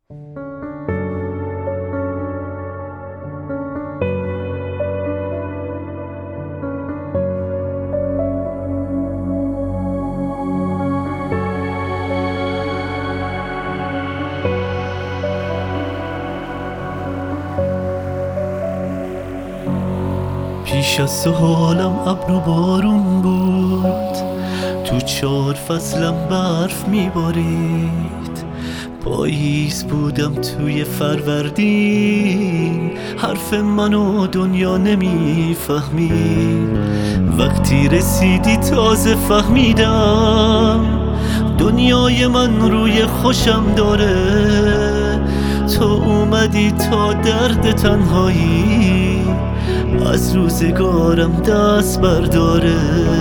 پیش از تو حالم ابر و بارون بود، تو 4 فصلم برف میبارید. پاییز بودم توی فروردین، حرف منو دنیا نمیفهمید. وقتی رسیدی تازه فهمیدم دنیای من روی خوشم داره. تو اومدی تا درد تنهایی از روزگارم دست برداره.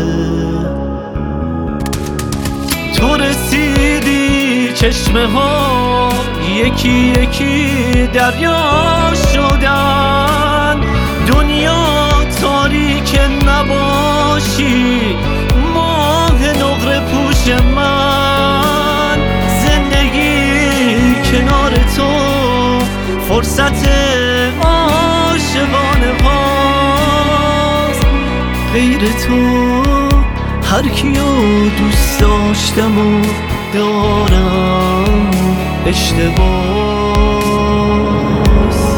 تو رسیدی چشمه ها یکی یکی دریا شدن. دنیا تاریک نباشی ماه نقره پوش من. زندگی کنار تو فرصت عاشقانه هاست. غیر تو هر کیو دوست داشتم و دارم اشتباس.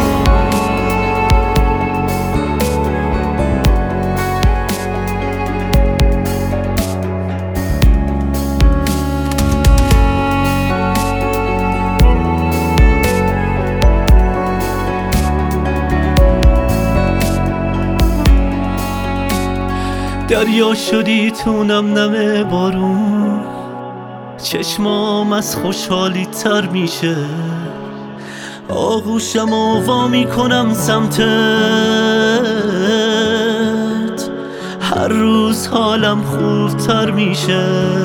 دریا شدی تو نم نم بارون، چشمام از خوشحالی تر میشه. آغوشم و وا میکنم سمتت، هر روز حالم خوبتر میشه.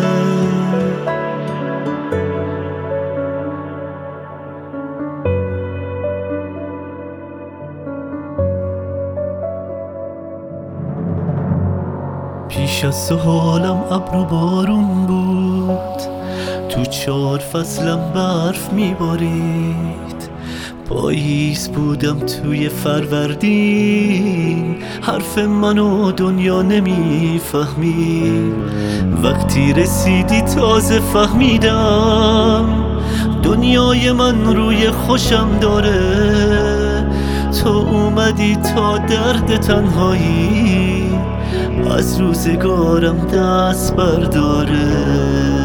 پیش از تو حالم ابر و بارون بود، تو 4 فصلم برف میبارید. پاییز بودم توی فروردین، حرف منو دنیا نمیفهمید. وقتی رسیدی تازه فهمیدم دنیای من روی خوشم داره. تو اومدی تا درد تنهایی از روزگارم دست برداره.